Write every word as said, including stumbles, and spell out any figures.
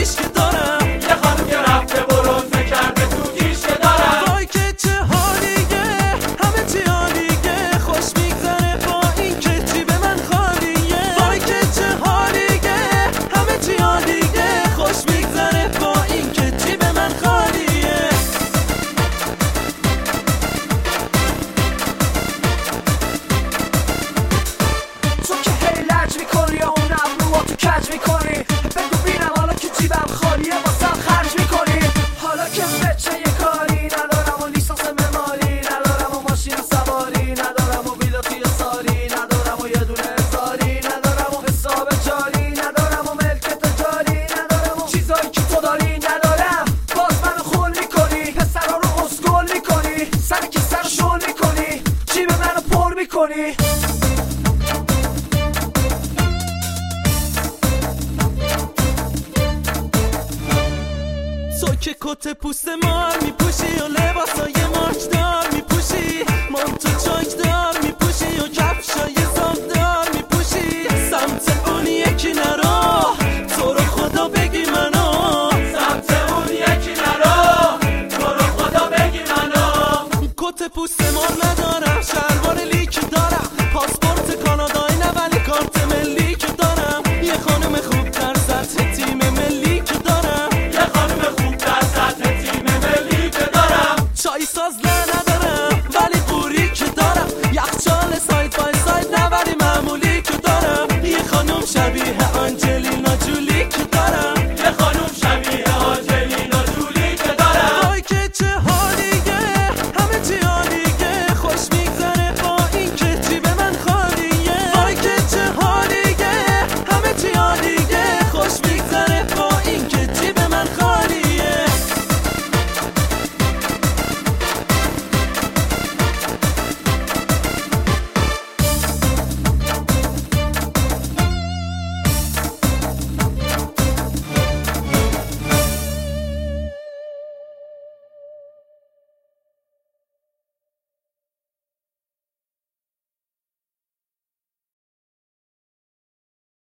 پیش که دارم، یه خانم که رفته برونزه کرده تو کیش که دارم. وای که چه حالیه، همه چی عالیه، خوش میگذره با این که جیب من خالیه. وای که چه حالیه، همه چی عالیه، خوش میگذره با این که جیب من خالیه. تو که هی لج میکنی یا اون ابروها تو کج میکنی، بگو بینم حالا که جیبم خالیه واسم خرج میکنی. حالا که بچه یه کاری ندارم و لیسانس معماری ندارم و ماشین سواری ندارم و ویلا توی ساری ندارم و یه دونه هزاری ندارم و حساب جاری ندارم و ملک تجاری ندارم و چیزایی که تو داری ندارم، باز منو خول میکنی، پسرا رو اسکول میکنی، سر که سر شل میکنی، جیب منو پر میکنی. تو که کت پوست مار میپوشی و لباسای مارکدار میپوشی، مانتو چاکدار میپوشی و کفشای زابدار میپوشی. سمت اون یکی نرو، تو رو خدا بگی منو، سمت اون یکی نرو، تو رو خدا بگی منو. کت پوست مار